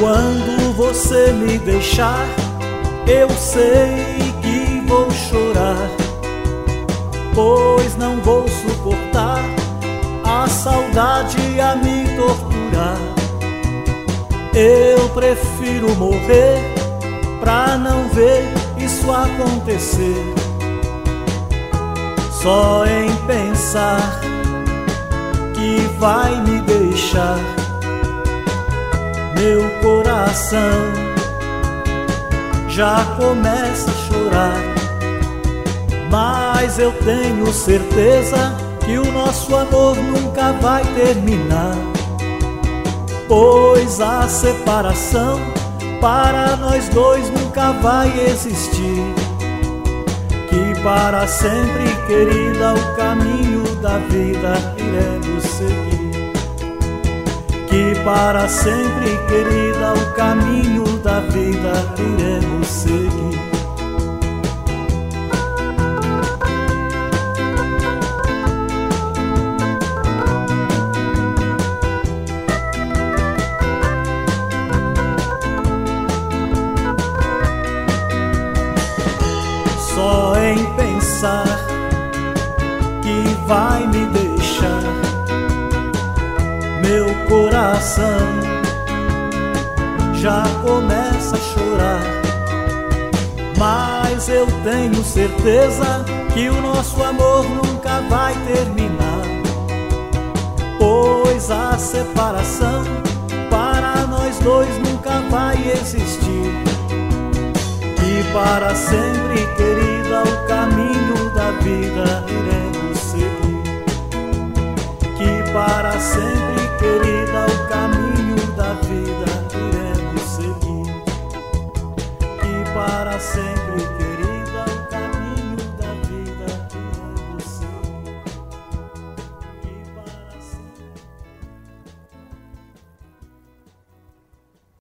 Quando você me deixar, eu sei que vou chorar, pois não vou suportar a saudade a me torturar. Eu prefiro morrer pra não ver isso acontecer. Só em pensar que vai me deixar, meu coração já começa a chorar. Mas eu tenho certeza que o nosso amor nunca vai terminar, pois a separação para nós dois nunca vai existir. Que para sempre, querida, o caminho da vida iremos seguir. Que para sempre, querida, o caminho da vida iremos seguir. Só em pensar que vai me deixar, meu coração já começa a chorar. Mas eu tenho certeza que o nosso amor nunca vai terminar, pois a separação para nós dois nunca vai existir. E para sempre, querida, o caminho